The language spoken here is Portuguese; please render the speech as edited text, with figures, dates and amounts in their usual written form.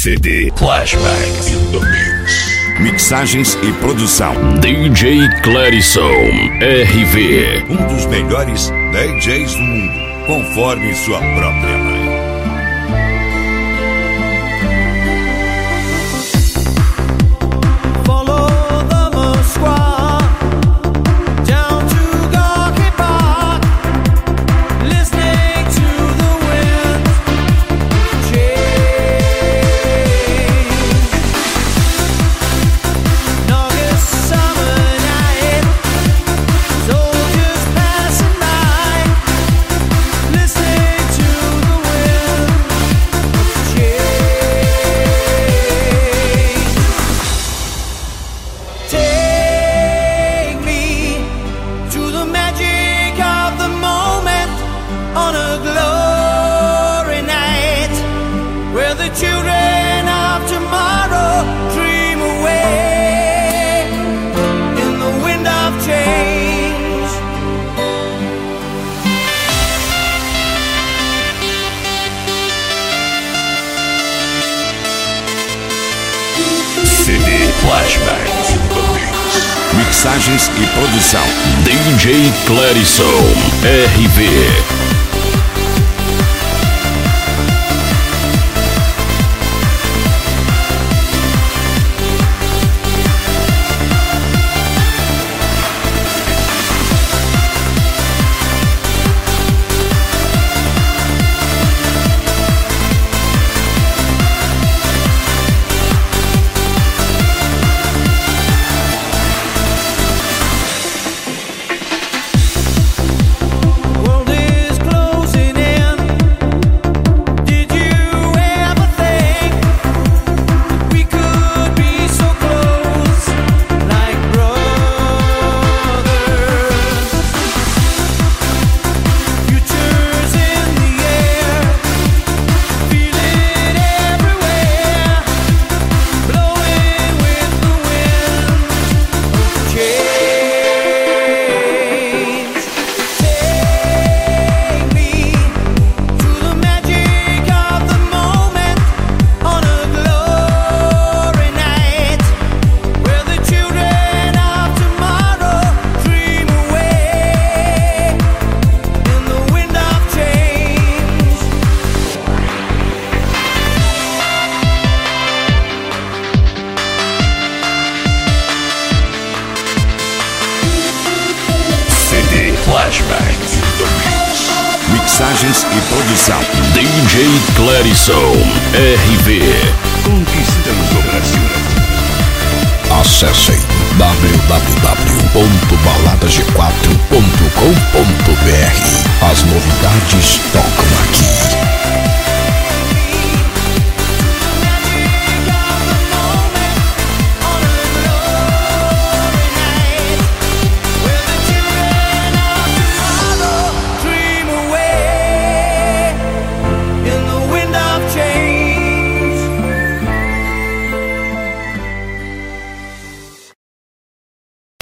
CD Flashback in the Mix. Mixagens e produção DJ Clarison RV. Um dos melhores DJs do mundo, conforme sua própria mãe. CD Flashback in the Mix. Mixagens e produção DJ Clarison RV. Flashback in the Mix. Mixagens e produção DJ Clarison RV. Conquistando o Brasil. Acessem www.baladasg4.com.br. As novidades top.